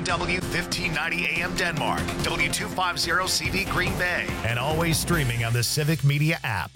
KNW 1590 AM Denmark, W250CV Green Bay, and always streaming on the Civic Media app.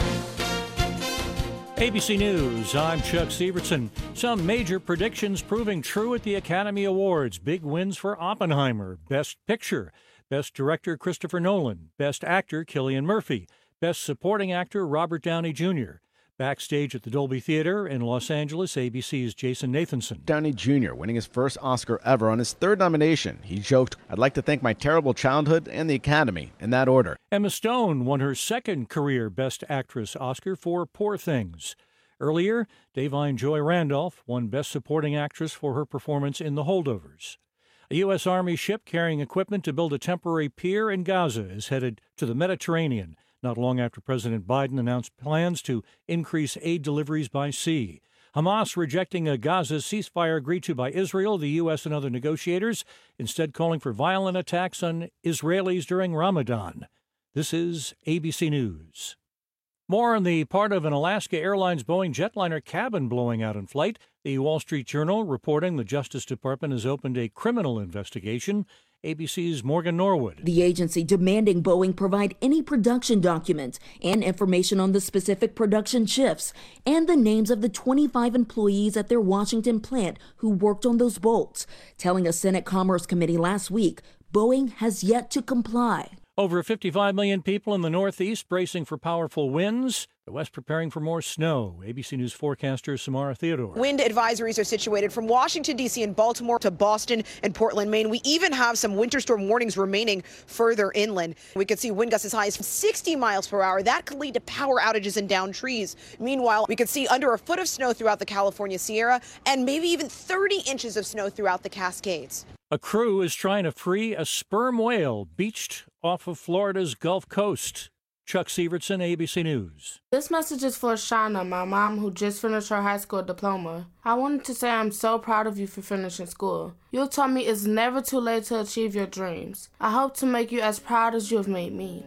ABC News, I'm Chuck Severson. Some major predictions proving true at the Academy Awards. Big wins for Oppenheimer. Best Picture. Best Director, Christopher Nolan. Best Actor, Cillian Murphy. Best Supporting Actor, Robert Downey Jr. Backstage at the Dolby Theater in Los Angeles, ABC's Jason Nathanson. Downey Jr. winning his first Oscar ever on his third nomination. He joked, "I'd like to thank my terrible childhood and the Academy," in that order. Emma Stone won her second career Best Actress Oscar for Poor Things. Earlier, Da'Vine Joy Randolph won Best Supporting Actress for her performance in The Holdovers. A U.S. Army ship carrying equipment to build a temporary pier in Gaza is headed to the Mediterranean, not long after President Biden announced plans to increase aid deliveries by sea. Hamas rejecting a Gaza ceasefire agreed to by Israel, the U.S., and other negotiators, instead calling for violent attacks on Israelis during Ramadan. This is ABC News. More on the part of an Alaska Airlines Boeing jetliner cabin blowing out in flight. The Wall Street Journal reporting the Justice Department has opened a criminal investigation. ABC's Morgan Norwood. The agency demanding Boeing provide any production documents and information on the specific production shifts and the names of the 25 employees at their Washington plant who worked on those bolts, telling a Senate Commerce Committee last week Boeing has yet to comply. Over 55 million people in the Northeast bracing for powerful winds. The West preparing for more snow. ABC News forecaster Samara Theodore. Wind advisories are situated from Washington, D.C. and Baltimore to Boston and Portland, Maine. We even have some winter storm warnings remaining further inland. We could see wind gusts as high as 60 miles per hour. That could lead to power outages and downed trees. Meanwhile, we could see under a foot of snow throughout the California Sierra and maybe even 30 inches of snow throughout the Cascades. A crew is trying to free a sperm whale beached off of Florida's Gulf Coast. Chuck Severson, ABC News. This message is for Shauna, my mom, who just finished her high school diploma. I wanted to say I'm so proud of you for finishing school. You taught me it's never too late to achieve your dreams. I hope to make you as proud as you have made me.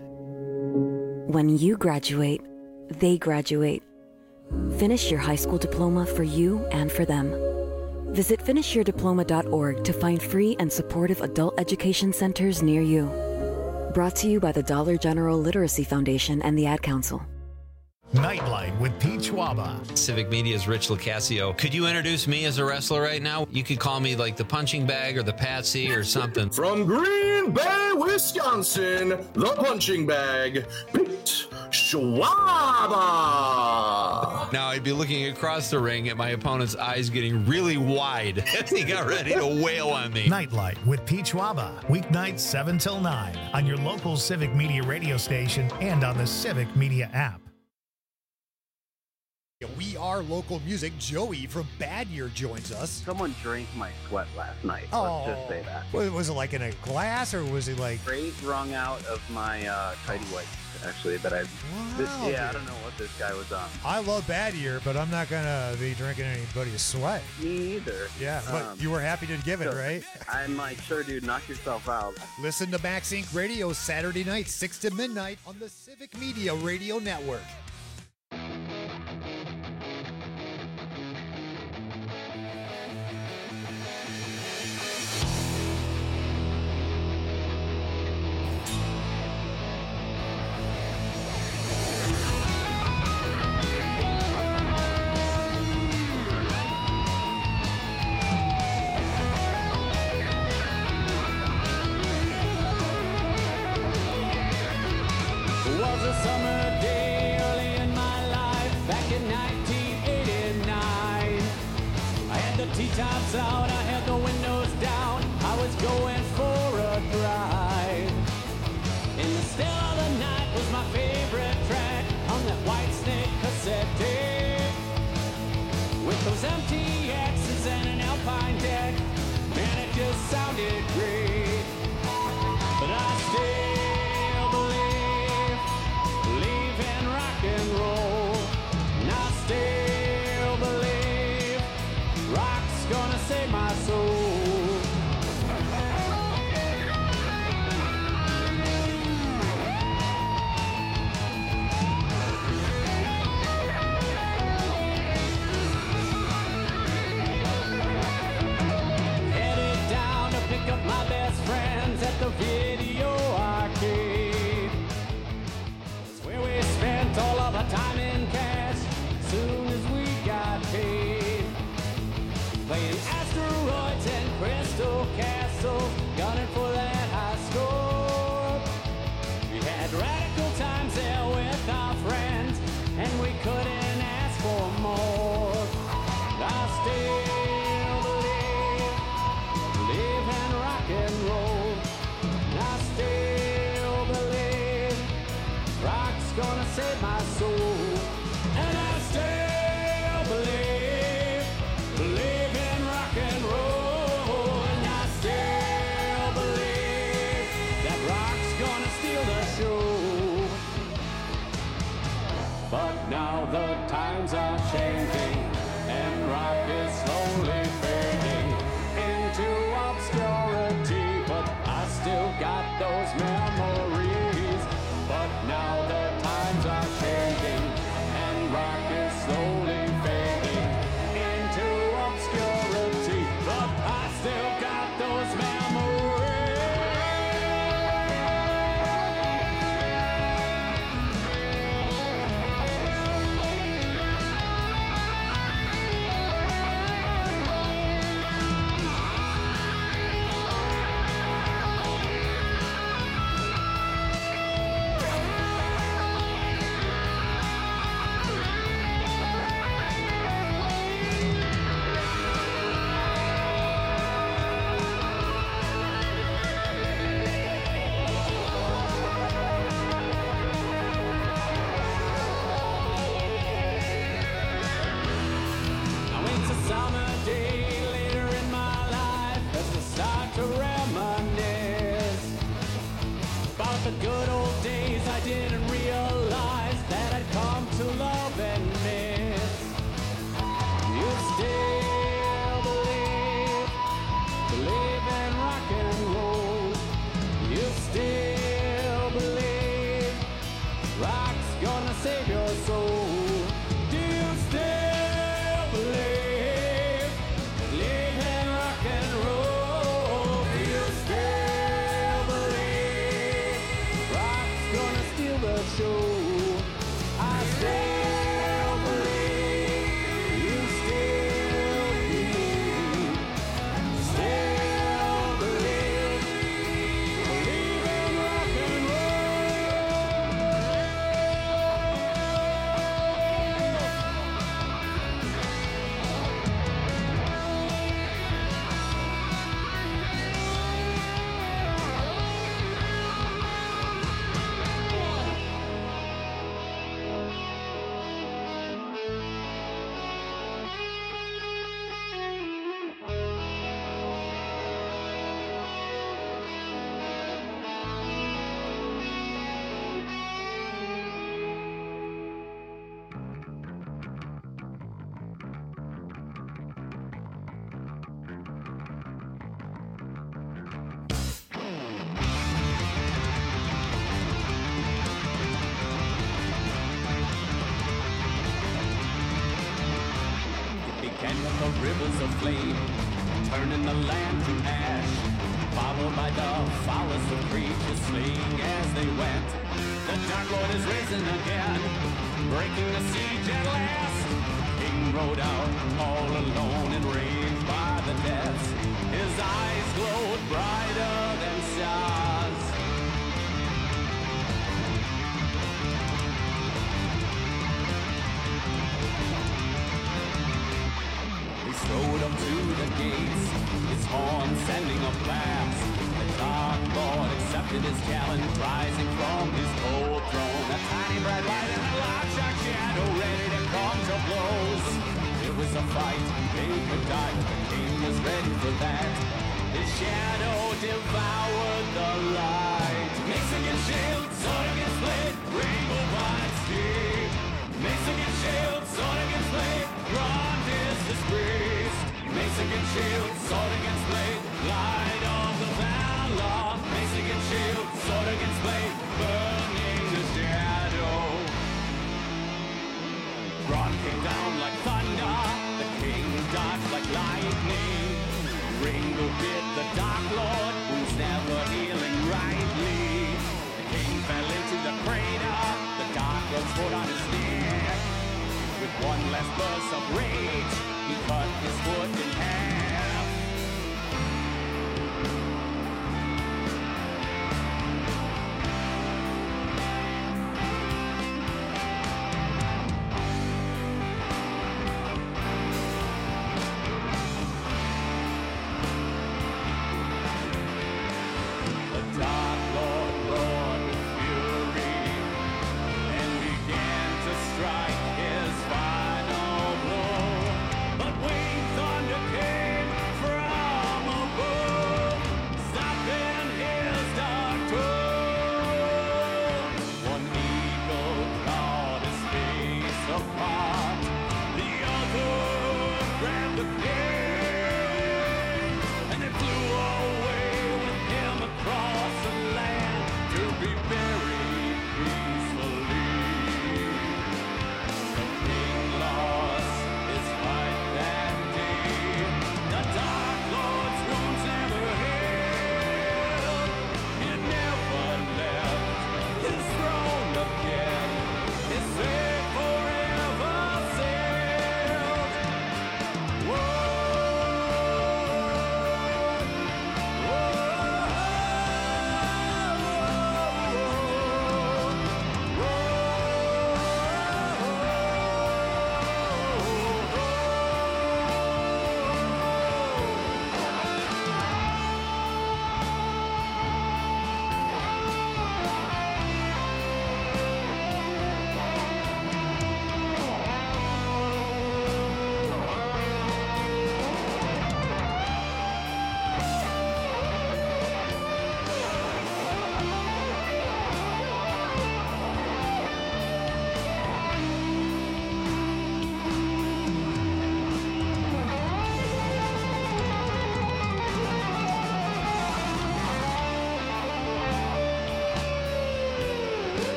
When you graduate, they graduate. Finish your high school diploma for you and for them. Visit finishyourdiploma.org to find free and supportive adult education centers near you. Brought to you by the Dollar General Literacy Foundation and the Ad Council. Nightlight with Pete Schwaba. Civic Media's Rich Lucasio. Could you introduce me as a wrestler right now? You could call me like the punching bag or the Patsy or something. From Green Bay, Wisconsin, the punching bag, Pete Schwaba. Now I'd be looking across the ring at my opponent's eyes getting really wide as he got ready to wail on me. Nightlight with Pete Schwaba. Weeknights 7 till 9 on your local Civic Media radio station and on the Civic Media app. We are local music. Joey from Bad Year joins us. Someone drank my sweat last night. Let's just say that. Was it like in a glass or was it like... Straight wrung out of my tidy whites, actually, that I... Wow, I don't know what this guy was on. I love Bad Year, but I'm not going to be drinking anybody's sweat. Me either. Yeah, but you were happy to give it, right? I'm like, sure, dude, knock yourself out. Listen to Max Inc. Radio Saturday night, 6 to midnight on the Civic Media Radio Network. Tops out, I had the windows down, I was going for a drive. In the still of the night was my favorite track on that White Snake cassette tape. With those empty X's and an Alpine deck, man, it just sounded great. But I still believe in rock and roll. And I still believe rock's gonna save my soul. at the video arcade. It's where we spent all of our time in cash soon as we got paid. Playing asteroids and crystal castles, gunning for that high score. We had radical times there with our friends, and we couldn't ask for more. I still believe in rock and roll. I still believe rock's gonna save my soul. And I still believe in rock and roll. And I still believe that rock's gonna steal the show. But now the times are changing, and rock is slowly fading into obscurity. But I still got those memories. But now the times are changing, and rock is slowly fading into obscurity. But I still got those memories. Summer day later in my life as I start to reminisce about the good old days I didn't realize that I'd come to love and miss. You still believe in rock and roll. You still believe rock's gonna save your soul. Do you still believe in rock and roll? Do you still believe rock's gonna steal the show? I still believe, you still believe in rock and the rivers of flame, turning the land to ash, followed by the foulest of creatures fleeing as they went. The Dark Lord is risen again, breaking the siege at last. King rode out all alone and raved by the death. His eyes glowed brighter than stars. Strode up to the gates, his horn sending a blast. The Dark Lord accepted his challenge, rising from his cold throne. A tiny bright light and a large dark shadow, ready to come to blows. It was a fight, they could die, the king was ready for that. His shadow devoured the light. Mace against shield, sword against blade, rainbow wide steep. Mace against shield, sword against blade, grand is his priest. Mace against shield, sword against blade, light of the valor. Mace against shield, sword against blade, burning the shadow. Ron came down like thunder, the king dodged like lightning. Ringo bit the Dark Lord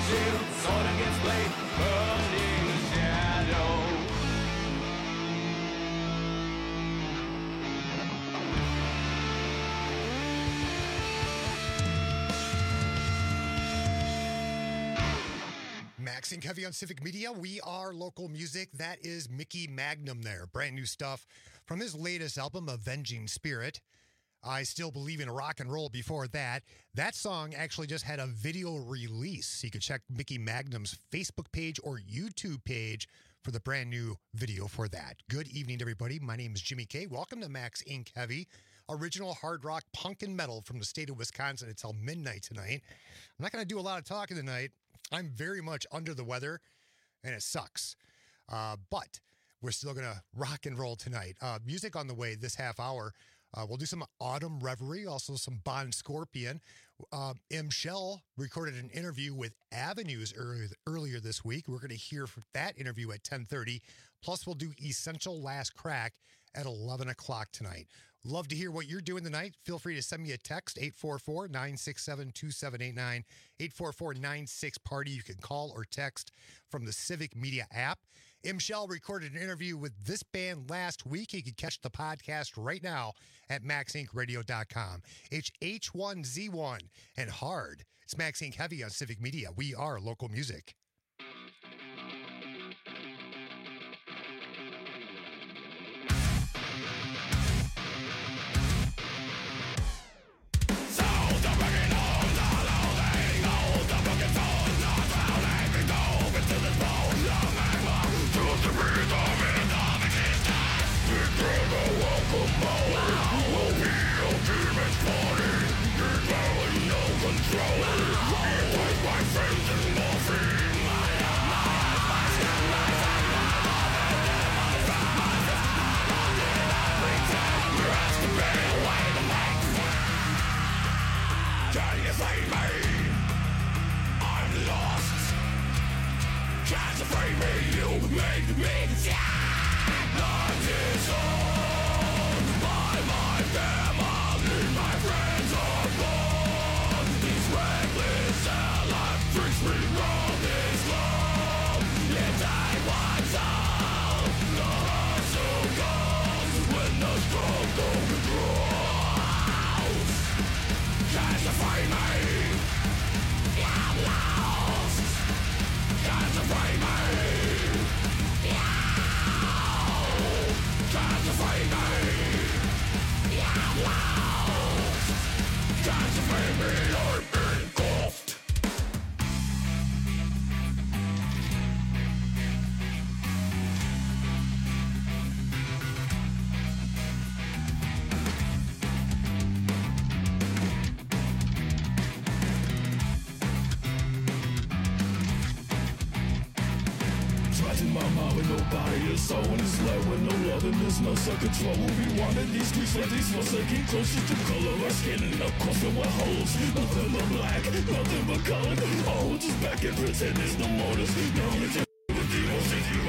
till sword gets blade, burning shadow. Max Inc. Heavy on Civic Media. We are local music. That is Mickey Magnum there. Brand new stuff from his latest album, Avenging Spirit. I Still Believe in Rock and Roll before that. That song actually just had a video release. You can check Mickey Magnum's Facebook page or YouTube page for the brand new video for that. Good evening, everybody. My name is Jimmy K. Welcome to Max Inc. Heavy, original hard rock, punk, and metal from the state of Wisconsin until midnight tonight. I'm not going to do a lot of talking tonight. I'm very much under the weather, and it sucks. But we're still going to rock and roll tonight. Music on the way this half hour. We'll do some Autumn Reverie, also some Bon Scorpion. M. Shell recorded an interview with Avenues earlier this week. We're going to hear from that interview at 10:30. Plus, we'll do Essential Last Crack at 11 o'clock tonight. Love to hear what you're doing tonight. Feel free to send me a text, 844-967-2789, 844-96-PARTY. You can call or text from the Civic Media app. M. Shell recorded an interview with this band last week. You can catch the podcast right now at maxincradio.com. It's H1Z1 and Hard. It's Max Inc. Heavy on Civic Media. We are local music. Closest to color, our skin and up close to our holes. Nothing but black, nothing but color. Oh, just back and pretend there's no motives. No, it's a with the emotions you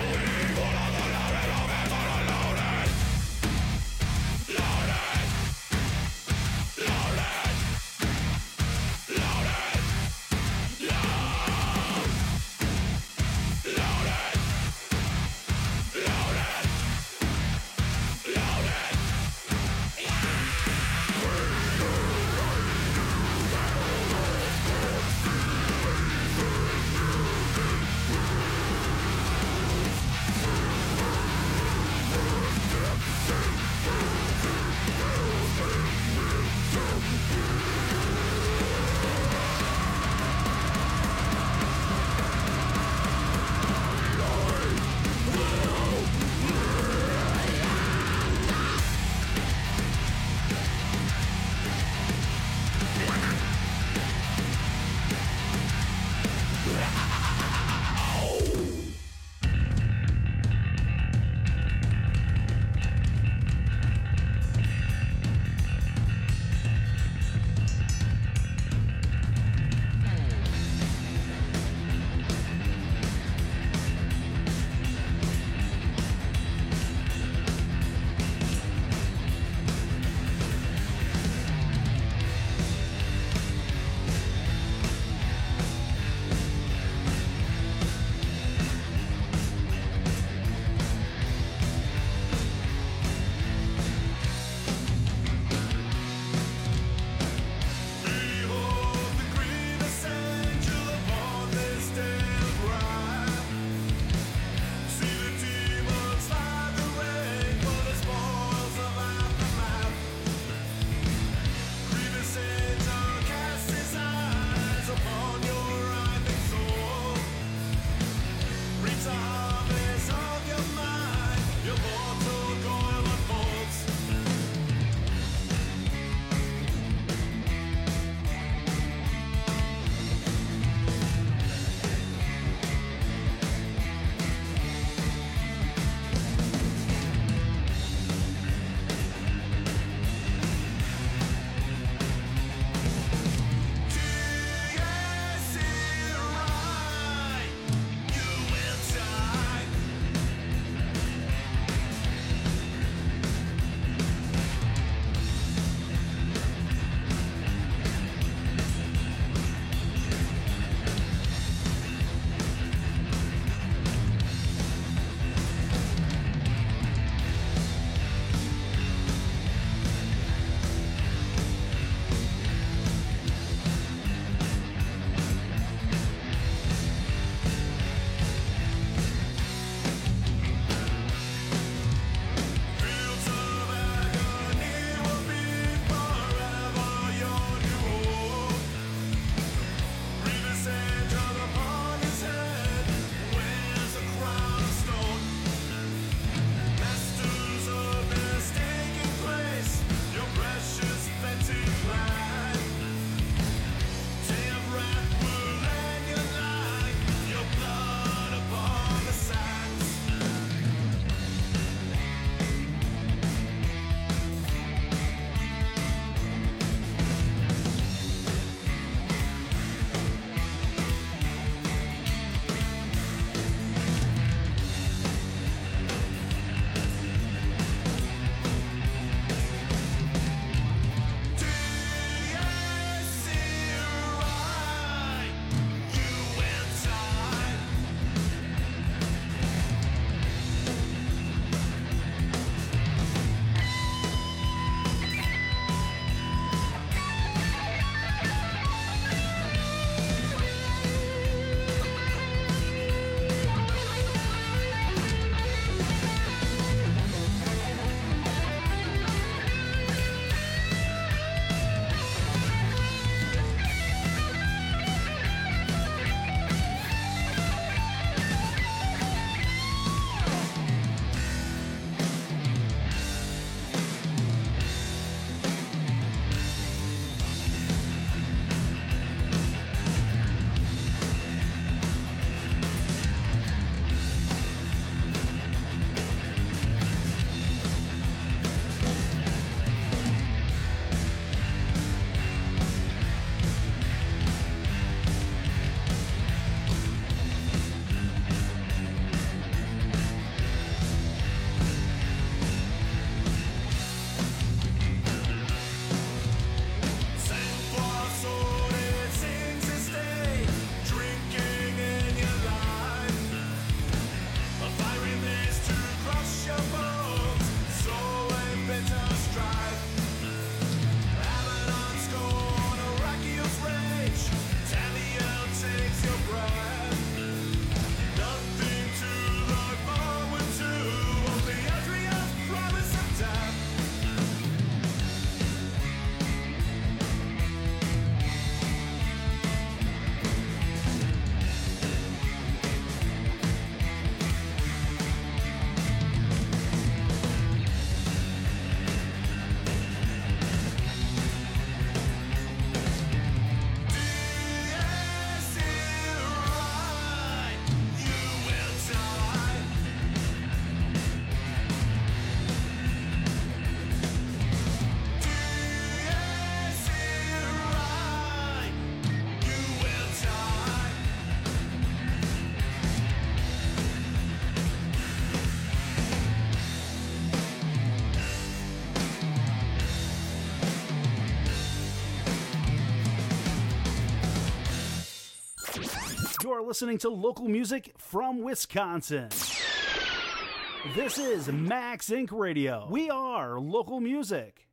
You are listening to local music from Wisconsin. This is Max Inc. Radio. We are local music.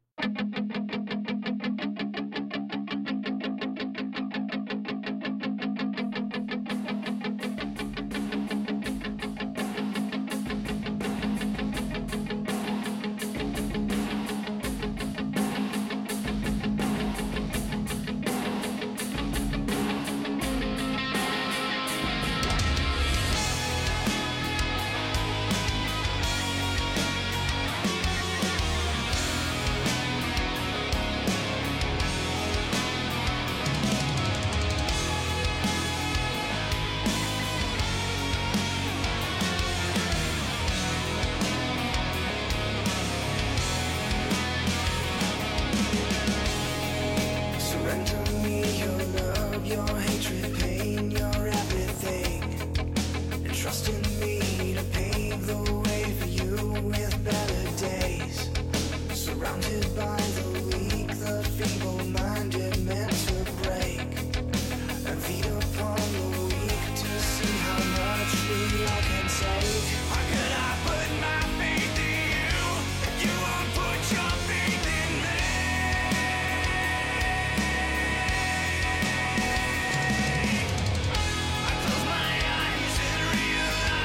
I close my eyes and realize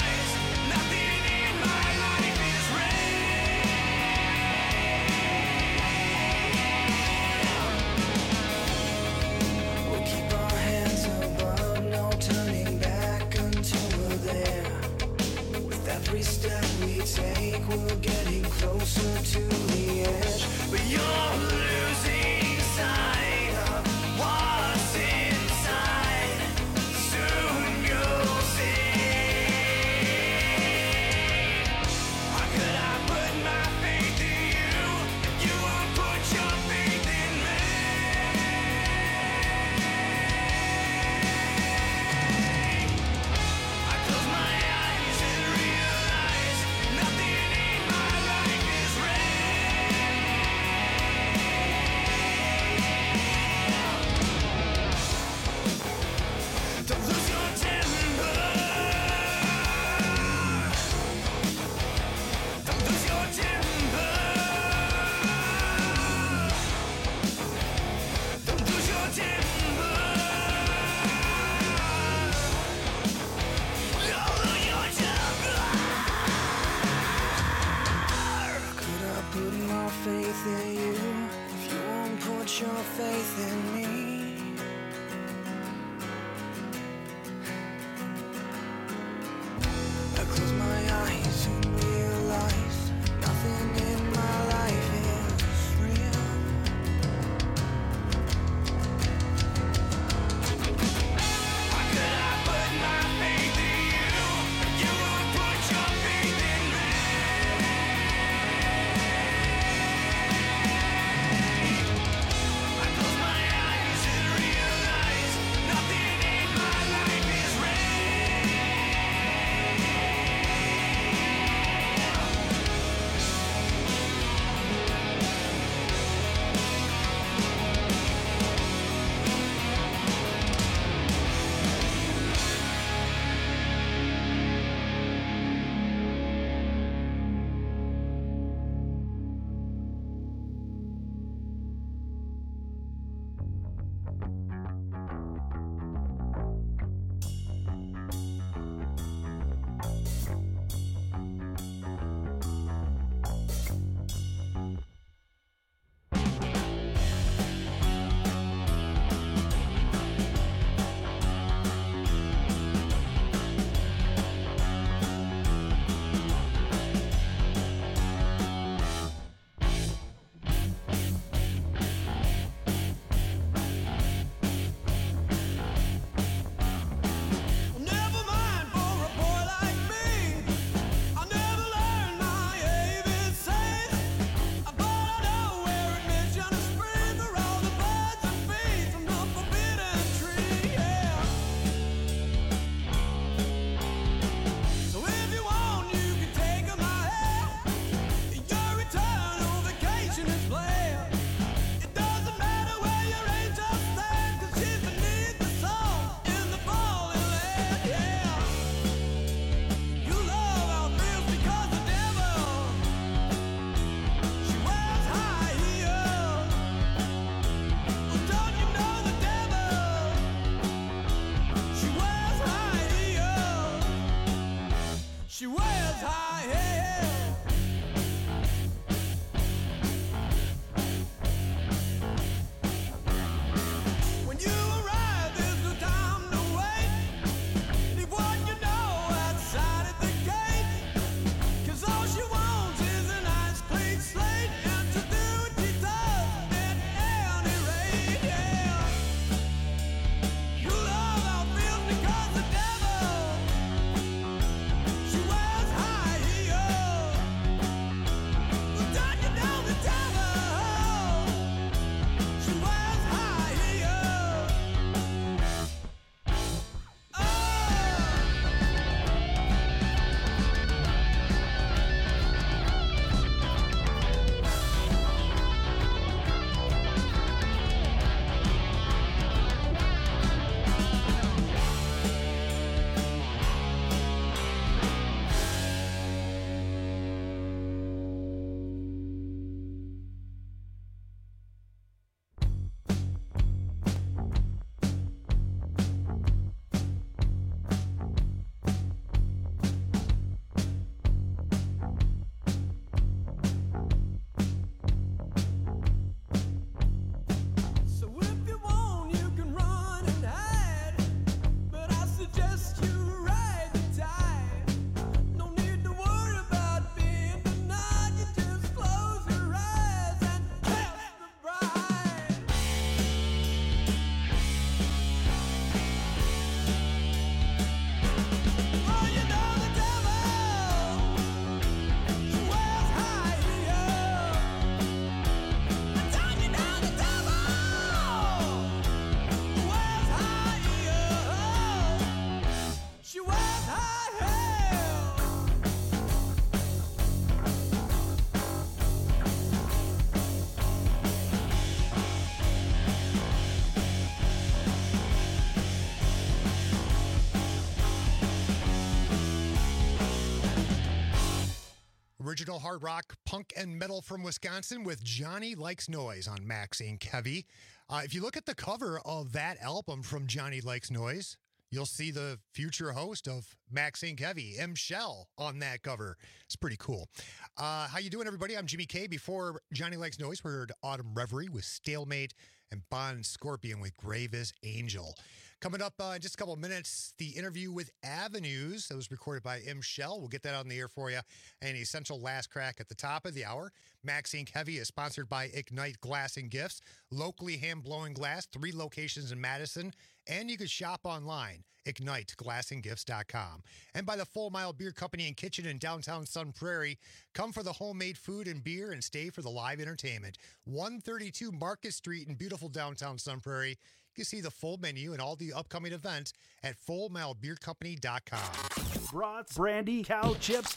Original hard rock, punk, and metal from Wisconsin with Johnny Likes Noise on Max Inc. Heavy. If you look at the cover of that album from Johnny Likes Noise, you'll see the future host of Max Inc. Heavy, M. Shell, on that cover. It's pretty cool. How you doing, everybody? I'm Jimmy K. Before Johnny Likes Noise, we heard Autumn Reverie with Stalemate and Bond Scorpion with Grave as Angel. Coming up in just a couple of minutes, the interview with Avenues that was recorded by M. Shell. We'll get that on the air for you. And Essential Last Crack at the top of the hour. Max Inc. Heavy is sponsored by Ignite Glass and Gifts, locally hand-blowing glass, 3 locations in Madison. And you can shop online, IgniteGlassandGifts.com. And by the Full Mile Beer Company and Kitchen in downtown Sun Prairie. Come for the homemade food and beer and stay for the live entertainment. 132 Market Street in beautiful downtown Sun Prairie. You can see the full menu and all the upcoming events at FullMileBeerCompany.com. Brats, brandy, cow chips,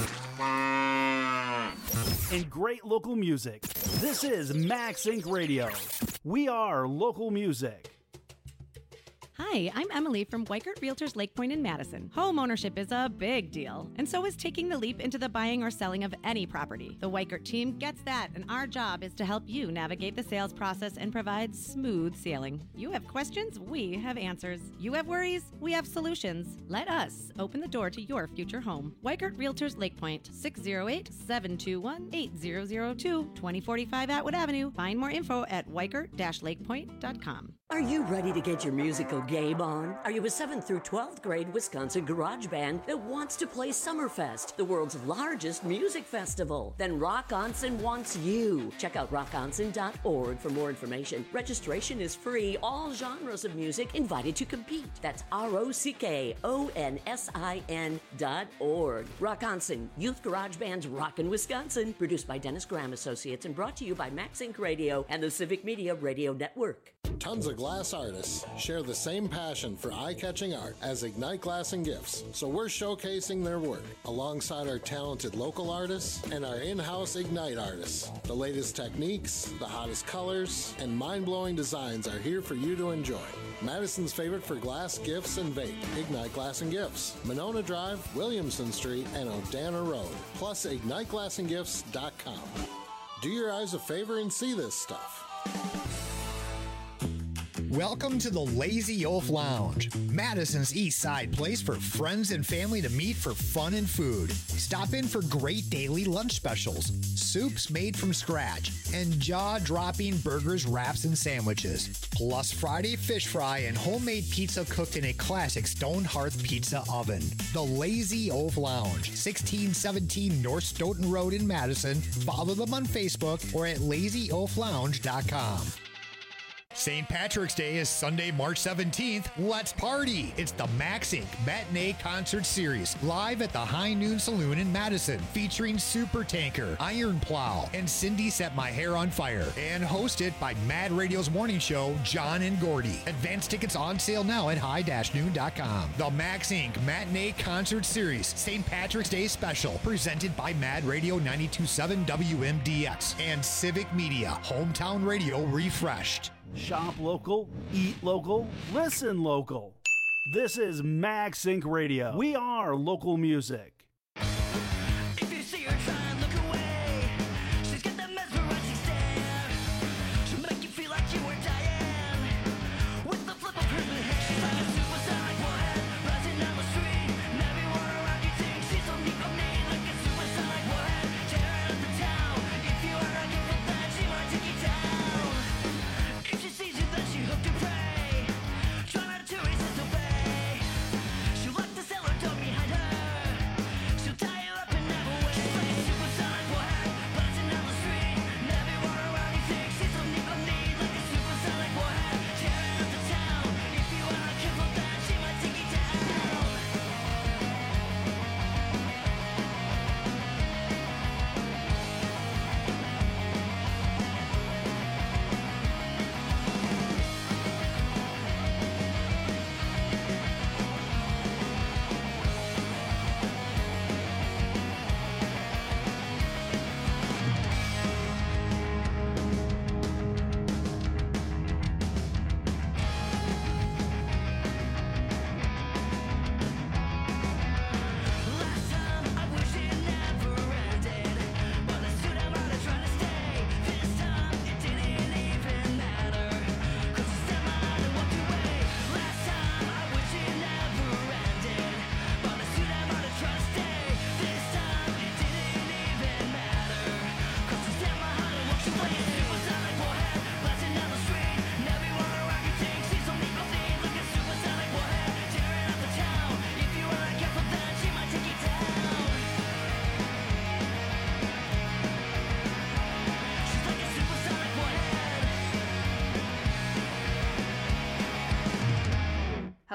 and great local music. This is Max Inc. Radio. We are local music. Hi, I'm Emily from Weikert Realtors Lake Point in Madison. Home ownership is a big deal, and so is taking the leap into the buying or selling of any property. The Weikert team gets that, and our job is to help you navigate the sales process and provide smooth sailing. You have questions, we have answers. You have worries, we have solutions. Let us open the door to your future home. Weikert Realtors Lake Point, 608-721-8002, 2045 Atwood Avenue. Find more info at weikert-lakepoint.com. Are you ready to get your musical game on? Are you a 7th through 12th grade Wisconsin garage band that wants to play Summerfest, the world's largest music festival? Then Rock Onsen wants you. Check out rockonsen.org for more information. Registration is free. All genres of music invited to compete. That's ROCKONSIN.org. Rock Onsen, Youth Garage Band's Rockin' Wisconsin. Produced by Dennis Graham Associates and brought to you by Max Inc. Radio and the Civic Media Radio Network. Tons of glass artists share the same passion for eye-catching art as Ignite Glass and Gifts, so we're showcasing their work alongside our talented local artists and our in-house Ignite artists. The latest techniques, the hottest colors, and mind-blowing designs are here for you to enjoy. Madison's favorite for glass, gifts, and vape, Ignite Glass and Gifts, Monona Drive, Williamson Street, and Odana Road, plus IgniteGlassandGifts.com. Do your eyes a favor and see this stuff. Welcome to the Lazy Oaf Lounge, Madison's East Side place for friends and family to meet for fun and food. Stop in for great daily lunch specials, soups made from scratch, and jaw-dropping burgers, wraps, and sandwiches. Plus Friday fish fry and homemade pizza cooked in a classic stone hearth pizza oven. The Lazy Oaf Lounge, 1617 North Stoughton Road in Madison. Follow them on Facebook or at lazyoaflounge.com. St. Patrick's Day is Sunday, March 17th. Let's party! It's the Max Inc. Matinee Concert Series, live at the High Noon Saloon in Madison, featuring Super Tanker, Iron Plow, and Cindy Set My Hair on Fire, and hosted by Mad Radio's morning show, John and Gordy. Advance tickets on sale now at high-noon.com. The Max Inc. Matinee Concert Series, St. Patrick's Day Special, presented by Mad Radio 92.7 WMDX and Civic Media, Hometown Radio refreshed. Shop local, eat local, listen local. This is Max Inc. Radio. We are local music. If you see her try and look away, she's got that mesmerizing stare. She'll make you feel like you were dying with the flip of her blue hair. She's like a suicide warhead rising down the street. And everyone around you thinks she's on the update. Like a suicide warhead tearing up the town. If you are not careful, then she might take you down. If she sees you, then she hooked to prey. Try not to resist, obey. She'll like to sell her dog behind her.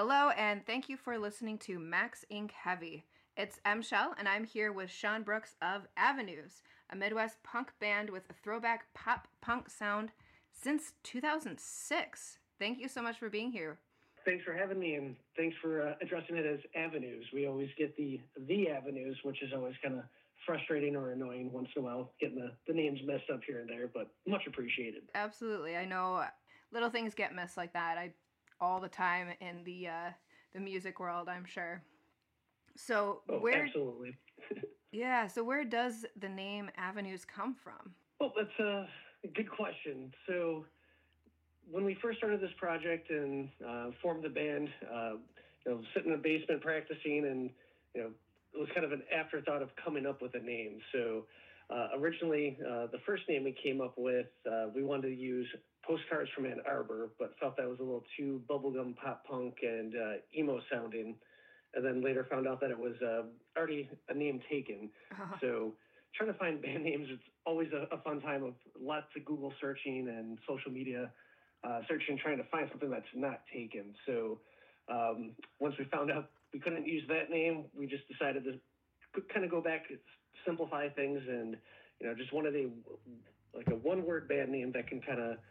Hello, and thank you for listening to Max Inc. Heavy. It's M. Shell, and I'm here with Sean Brooks of Avenues, a Midwest punk band with a throwback pop-punk sound since 2006. Thank you so much for being here. Thanks for having me, and thanks for addressing it as Avenues. We always get the Avenues, which is always kind of frustrating or annoying once in a while, getting the names messed up here and there, but much appreciated. Absolutely. I know little things get missed like that all the time in the music world, I'm sure. So absolutely. Yeah, so where does the name Avenues come from? Well, that's a good question. So when we first started this project and formed the band, sitting in the basement practicing, and it was kind of an afterthought of coming up with a name. So originally, the first name we came up with, we wanted to use Postcards from Ann Arbor, but felt that was a little too bubblegum pop punk and emo sounding. And then later found out that it was already a name taken. So trying to find band names, it's always a fun time of lots of Google searching and social media searching, trying to find something that's not taken. So once we found out we couldn't use that name, we just decided to kind of go back, simplify things, and just wanted a one-word band name that can kind of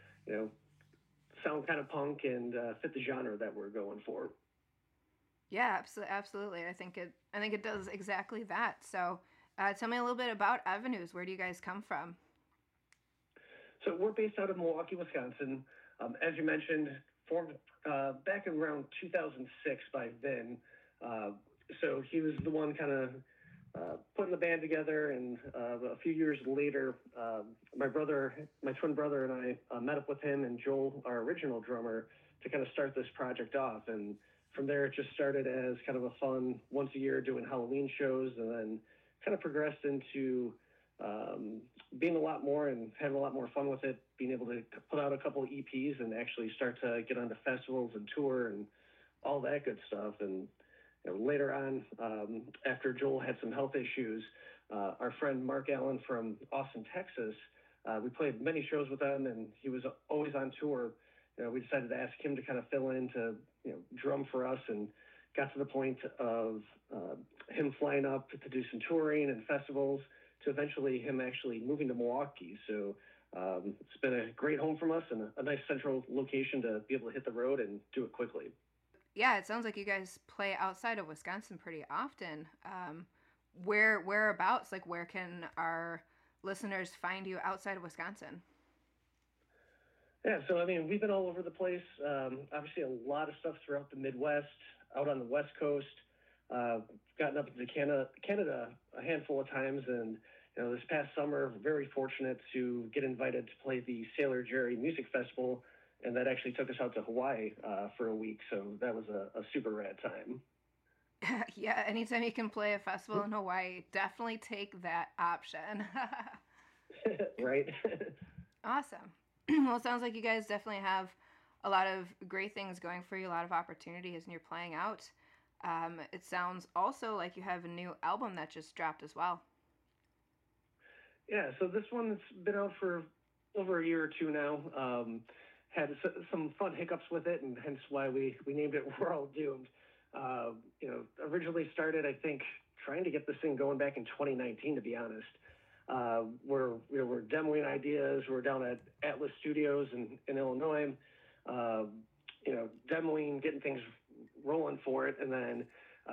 sound kind of punk and fit the genre that we're going for. Yeah, absolutely. I think it does exactly that. So tell me a little bit about Avenues. Where do you guys come from? So we're based out of Milwaukee, Wisconsin. As you mentioned, formed back in around 2006 by Vin. So he was the one kind of putting the band together, and a few years later, my twin brother and I met up with him and Joel, our original drummer, to kind of start this project off. And from there, it just started as kind of a fun once a year doing Halloween shows, and then kind of progressed into being a lot more and having a lot more fun with it, being able to put out a couple of EPs and actually start to get onto festivals and tour and all that good stuff. And later on, after Joel had some health issues, our friend Mark Allen from Austin, Texas, we played many shows with him, and he was always on tour. We decided to ask him to kind of fill in to drum for us, and got to the point of him flying up to do some touring and festivals, to eventually him actually moving to Milwaukee. So it's been a great home from us and a nice central location to be able to hit the road and do it quickly. Yeah, it sounds like you guys play outside of Wisconsin pretty often. Whereabouts? Like, where can our listeners find you outside of Wisconsin? Yeah, so I mean, we've been all over the place. Obviously, a lot of stuff throughout the Midwest, out on the West Coast. Gotten up into Canada a handful of times, and this past summer, very fortunate to get invited to play the Sailor Jerry Music Festival, and that actually took us out to Hawaii for a week. So that was a super rad time. Yeah, anytime you can play a festival in Hawaii, definitely take that option. Right. Awesome. Well, it sounds like you guys definitely have a lot of great things going for you, a lot of opportunities, and you're playing out. It sounds also like you have a new album that just dropped as well. Yeah, so this one's been out for over a year or two now. Had some fun hiccups with it, and hence why we named it We're All Doomed. Originally started, I think, trying to get this thing going back in 2019, to be honest. We're demoing ideas. We're down at Atlas Studios in Illinois, demoing, getting things rolling for it, and then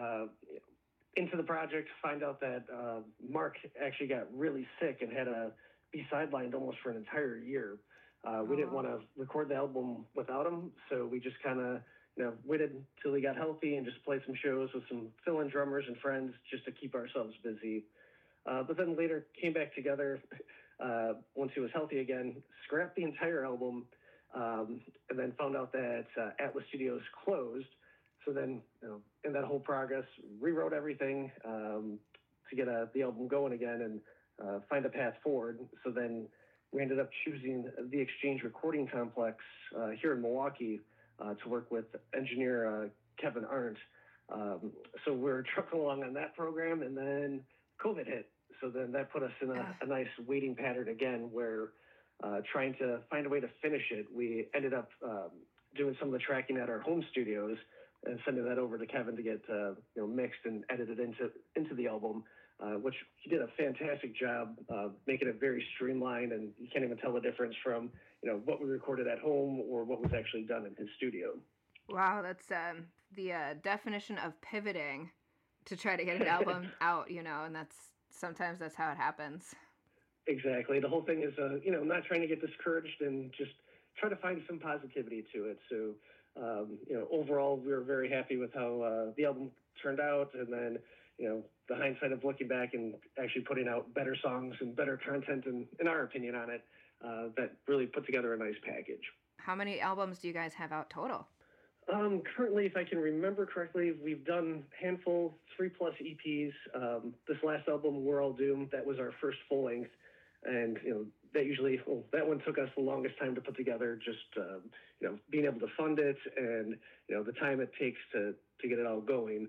into the project, find out that Mark actually got really sick and had to be sidelined almost for an entire year. We didn't want to record the album without him, so we just kind of waited till he got healthy and just played some shows with some fill-in drummers and friends just to keep ourselves busy. But then later came back together once he was healthy again, scrapped the entire album, and then found out that Atlas Studios closed. So then, in that whole progress, rewrote everything to get the album going again and find a path forward. So then we ended up choosing the Exchange Recording Complex here in Milwaukee to work with engineer Kevin Arndt. So we're trucking along on that program, and then COVID hit. So then that put us in a nice waiting pattern again, where trying to find a way to finish it, we ended up doing some of the tracking at our home studios, and sending that over to Kevin to get mixed and edited into the album, which he did a fantastic job making it very streamlined, and you can't even tell the difference from what we recorded at home or what was actually done in his studio. Wow, that's the definition of pivoting to try to get an album out, and sometimes that's how it happens. Exactly. The whole thing is, not trying to get discouraged and just try to find some positivity to it. So, overall, we were very happy with how the album turned out. And then, the hindsight of looking back and actually putting out better songs and better content, in our opinion, on it, that really put together a nice package. How many albums do you guys have out total? Currently, if I can remember correctly, we've done handful, 3+ EPs. This last album, We're All Doomed, that was our first full length. And, that one took us the longest time to put together, just, being able to fund it and, the time it takes to get it all going.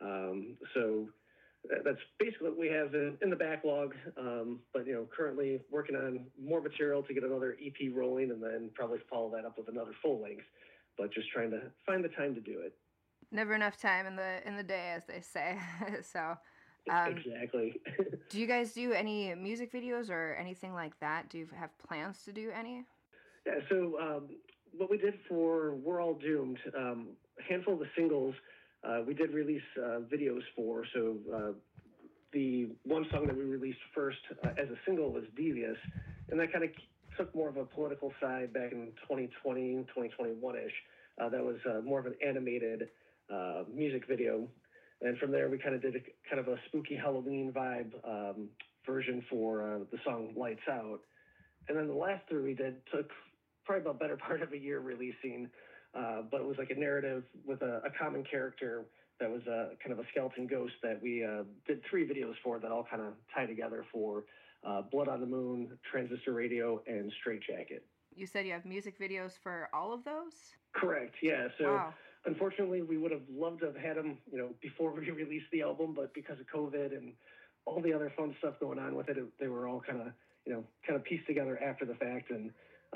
So that's basically what we have in the backlog. But, currently working on more material to get another EP rolling and then probably follow that up with another full length. But just trying to find the time to do it. Never enough time in the day, as they say. So, exactly. Do you guys do any music videos or anything like that? Do you have plans to do any? Yeah. So what we did for We're All Doomed, a handful of the singles, we did release videos for. So the one song that we released first as a single was Devious, and that kind of took more of a political side back in 2020, 2021-ish. That was more of an animated music video. And from there, we kind of did a spooky Halloween vibe version for the song Lights Out. And then the last three we did took probably about better part of a year releasing, but it was like a narrative with a common character that was kind of a skeleton ghost that we did 3 videos for that all kind of tie together for Blood on the Moon, Transistor Radio, and Straight Jacket. You said you have music videos for all of those? Correct, yeah. So wow. Unfortunately, we would have loved to have had them, before we released the album, but because of COVID and all the other fun stuff going on with it, they were all kind of pieced together after the fact. And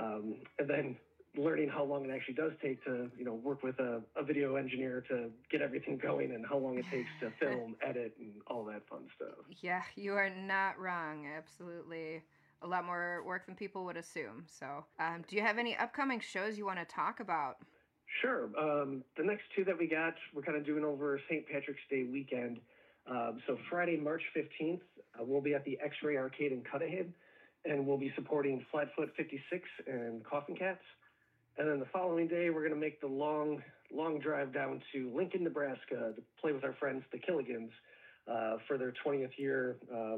then learning how long it actually does take to, work with a video engineer to get everything going and how long it takes to film, edit, and all that fun stuff. Yeah, you are not wrong. Absolutely. A lot more work than people would assume. So do you have any upcoming shows you want to talk about? Sure. The next 2 that we got, we're kind of doing over St. Patrick's Day weekend. So Friday, March 15th, we'll be at the X-Ray Arcade in Cudahy, and we'll be supporting Flatfoot 56 and Coffin Cats. And then the following day, we're going to make the long drive down to Lincoln, Nebraska to play with our friends, the Killigans, for their 20th year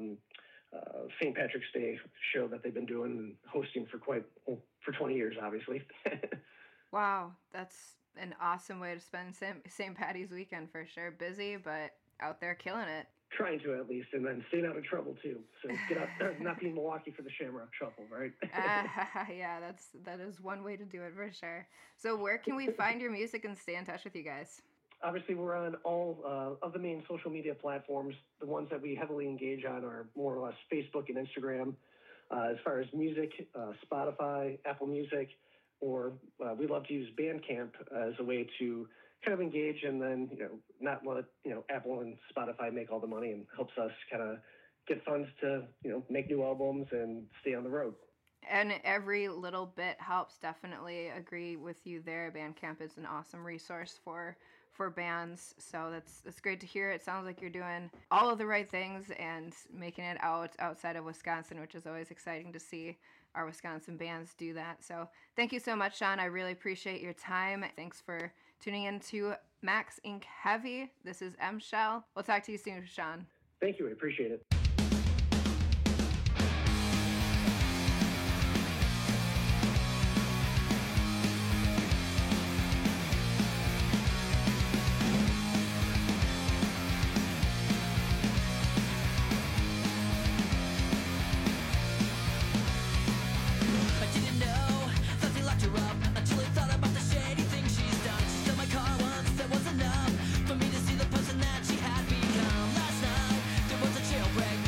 St. Patrick's Day show that they've been doing and hosting for 20 years, obviously. Wow, that's an awesome way to spend St. Patty's weekend for sure. Busy, but out there killing it. Trying to, at least, and then staying out of trouble too. So get out there, not be in Milwaukee for the Shamrock Shuffle, right? Yeah, that is one way to do it for sure. So where can we find your music and stay in touch with you guys? Obviously, we're on all of the main social media platforms. The ones that we heavily engage on are more or less Facebook and Instagram. As far as music, Spotify, Apple Music, or we love to use Bandcamp as a way to kind of engage and then, not let, Apple and Spotify make all the money, and helps us kind of get funds to, make new albums and stay on the road. And every little bit helps. Definitely agree with you there. Bandcamp is an awesome resource for bands. So that's great to hear. It sounds like you're doing all of the right things and making it outside of Wisconsin, which is always exciting to see our Wisconsin bands do that. So thank you so much, Sean. I really appreciate your time. Thanks for tuning in to Max Inc. Heavy. This is M. Shell. We'll talk to you soon, Sean. Thank you. I appreciate it. For me to see the person that she had become. Last night, there was a jailbreak.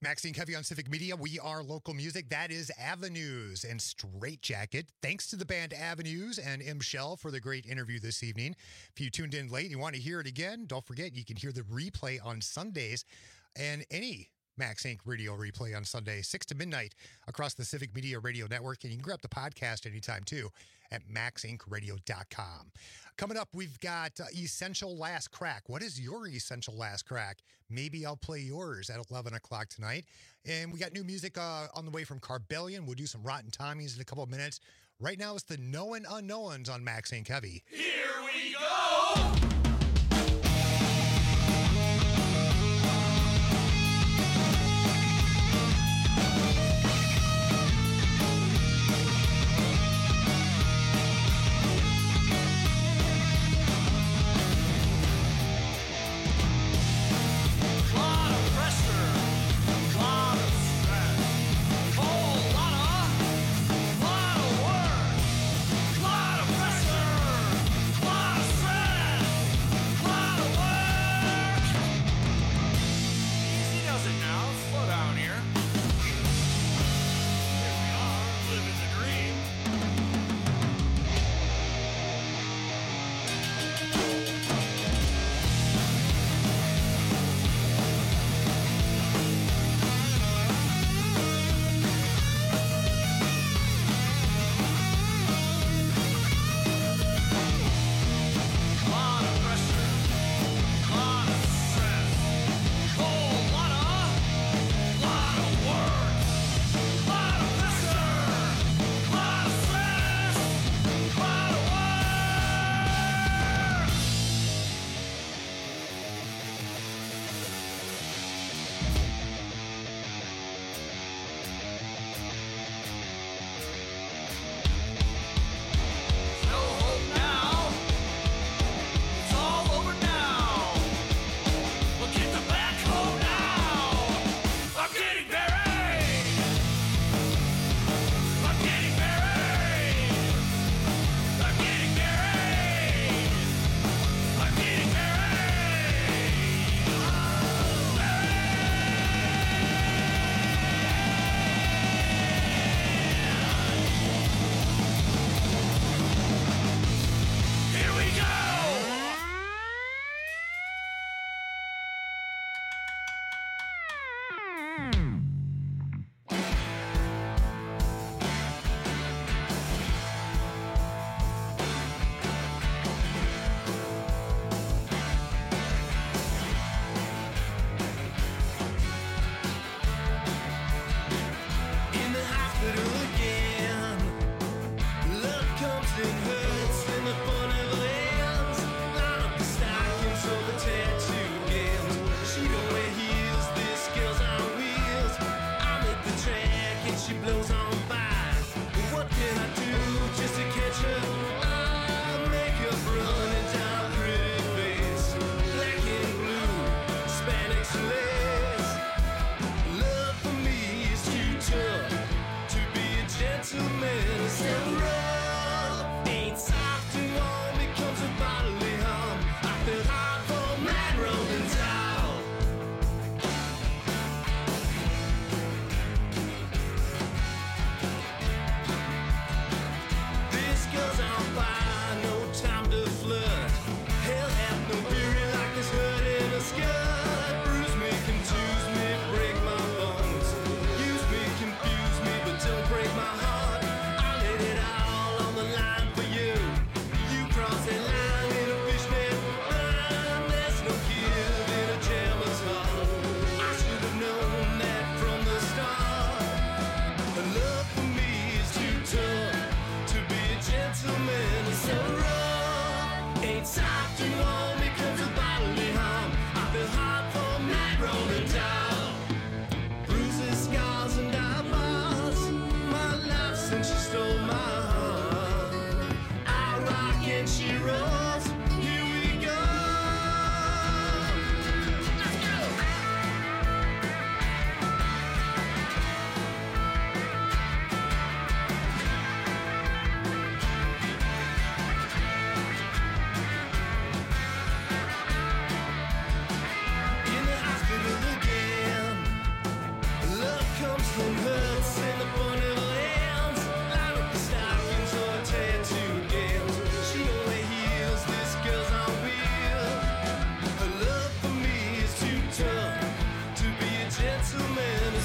Maxine Covey on Civic Media. We are local music. That is Avenues and Straight Jacket. Thanks to the band Avenues and M. Shell for the great interview this evening. If you tuned in late and you want to hear it again, don't forget you can hear the replay on Sundays and any Max Inc. radio replay on Sunday, 6 to midnight across the Civic Media Radio Network. And you can grab the podcast anytime, too, at maxincradio.com. Coming up, we've got Essential Last Crack. What is your Essential Last Crack? Maybe I'll play yours at 11 o'clock tonight. And we got new music on the way from Carbellion. We'll do some Rotten Tommies in a couple of minutes. Right now, it's the Known Unknowns on Max Inc. Heavy. Here we go! Lot of pressure, lot of stress.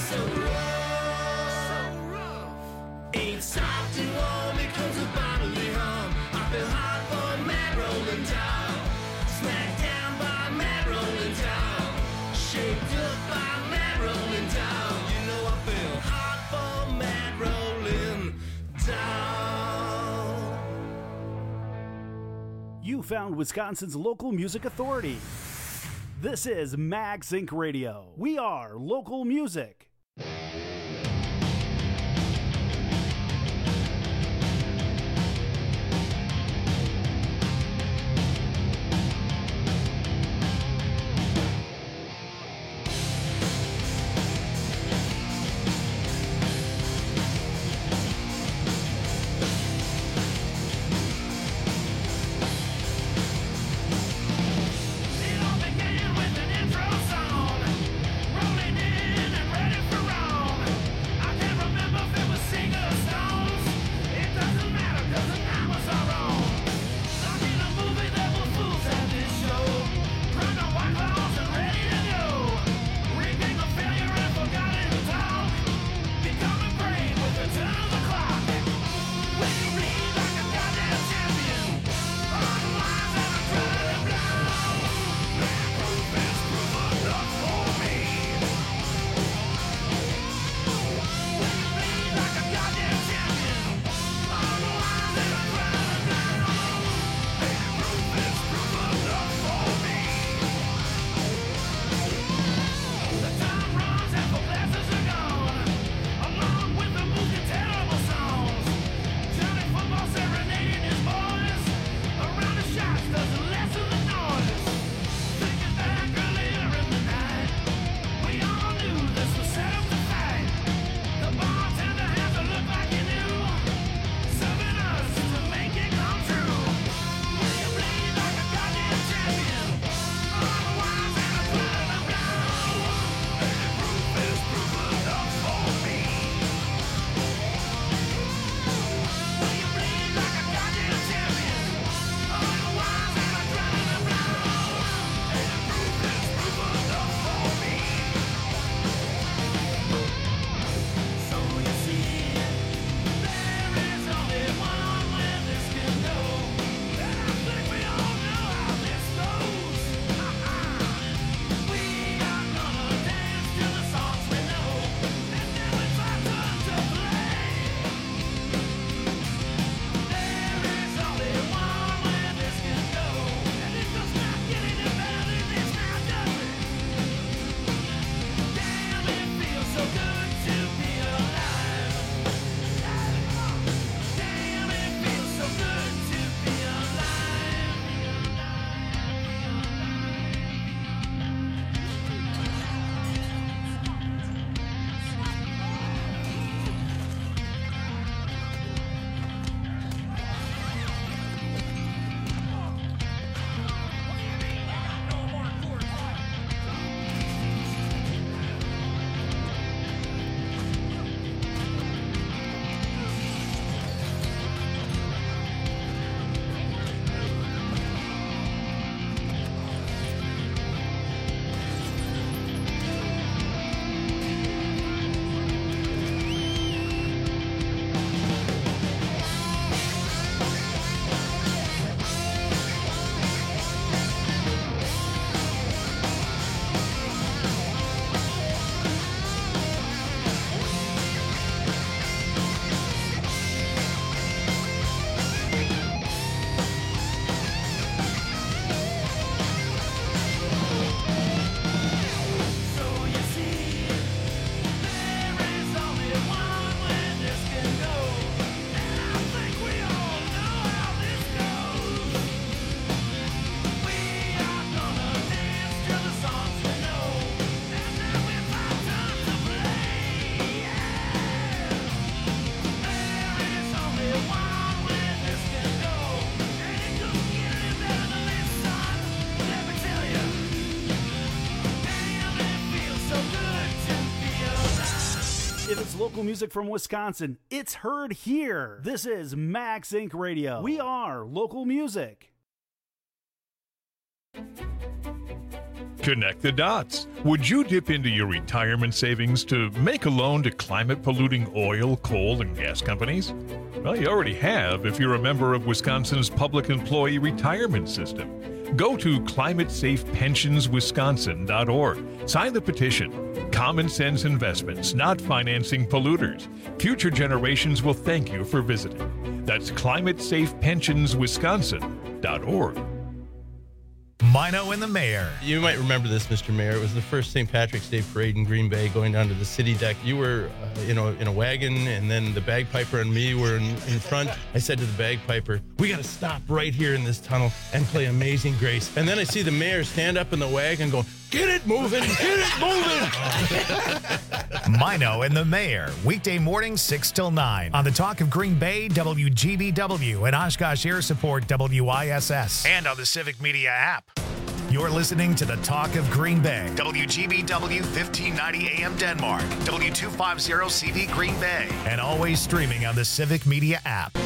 so rough. Ain't soft and warm, it comes with bodily harm. I feel hot for Matt Rolling Down. Smacked down by Matt Rolling Down. Shaped up by Matt Rolling Down. You know I feel hot for Matt Rolling Down. You found Wisconsin's local music authority. This is Max Inc. Radio. We are local music. If it's local music from Wisconsin, it's heard here. This is Max Inc. Radio. We are local music. Connect the dots. Would you dip into your retirement savings to make a loan to climate-polluting oil, coal, and gas companies? Well, you already have if you're a member of Wisconsin's Public Employee Retirement System. Go to climatesafepensionswisconsin.org. Sign the petition. Common sense investments, not financing polluters. Future generations will thank you for visiting. That's climatesafepensionswisconsin.org. Mino and the Mayor. You might remember this, Mr. Mayor. It was the first St. Patrick's Day parade in Green Bay, going down to the city deck. You were in a wagon, and then the bagpiper and me were in front. I said to the bagpiper, we got to stop right here in this tunnel and play Amazing Grace. And then I see the mayor stand up in the wagon going, get it moving, get it moving. Mino and the Mayor, weekday mornings 6 till 9 on the Talk of Green Bay, WGBW, and Oshkosh Air Support, WISS, and on the Civic Media app. You're listening to the Talk of Green Bay, WGBW 1590 AM Denmark, W250 CD Green Bay, and always streaming on the Civic Media app.